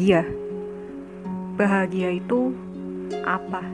bahagia. Bahagia itu apa?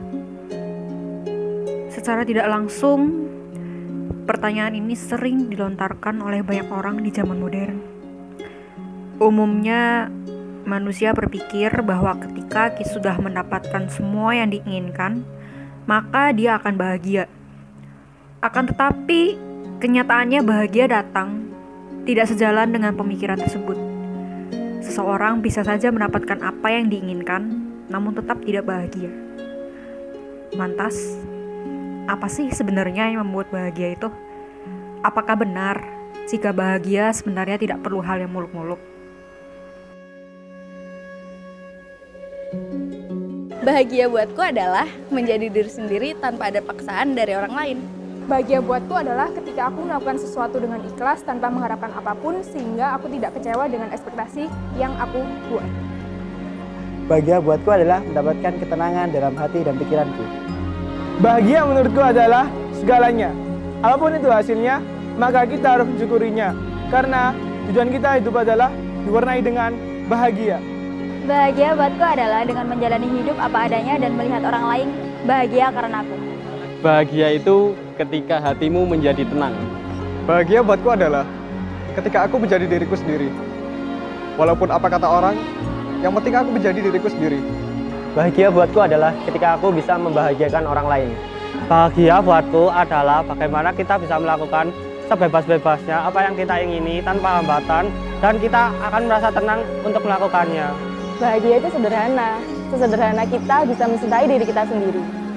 Secara tidak langsung, pertanyaan ini sering dilontarkan oleh banyak orang di zaman modern. Umumnya, manusia berpikir bahwa ketika sudah mendapatkan semua yang diinginkan, maka dia akan bahagia. Akan tetapi, kenyataannya bahagia datang tidak sejalan dengan pemikiran tersebut. Seseorang bisa saja mendapatkan apa yang diinginkan, namun tetap tidak bahagia. Lantas, apa sih sebenarnya yang membuat bahagia itu? Apakah benar jika bahagia sebenarnya tidak perlu hal yang muluk-muluk? Bahagia buatku adalah menjadi diri sendiri tanpa ada paksaan dari orang lain. Bahagia buatku adalah ketika aku melakukan sesuatu dengan ikhlas tanpa mengharapkan apapun sehingga aku tidak kecewa dengan ekspektasi yang aku buat. Bahagia buatku adalah mendapatkan ketenangan dalam hati dan pikiranku. Bahagia menurutku adalah segalanya. Apapun itu hasilnya, maka kita harus mensyukurinya. Karena tujuan kita hidup adalah diwarnai dengan bahagia. Bahagia buatku adalah dengan menjalani hidup apa adanya dan melihat orang lain bahagia karena aku. Bahagia itu ketika hatimu menjadi tenang. Bahagia buatku adalah ketika aku menjadi diriku sendiri. Walaupun apa kata orang, yang penting aku menjadi diriku sendiri. Bahagia buatku adalah ketika aku bisa membahagiakan orang lain. Bahagia buatku adalah bagaimana kita bisa melakukan sebebas-bebasnya apa yang kita ingini tanpa hambatan dan kita akan merasa tenang untuk melakukannya. Bahagia itu sederhana, sesederhana kita bisa mencintai diri kita sendiri.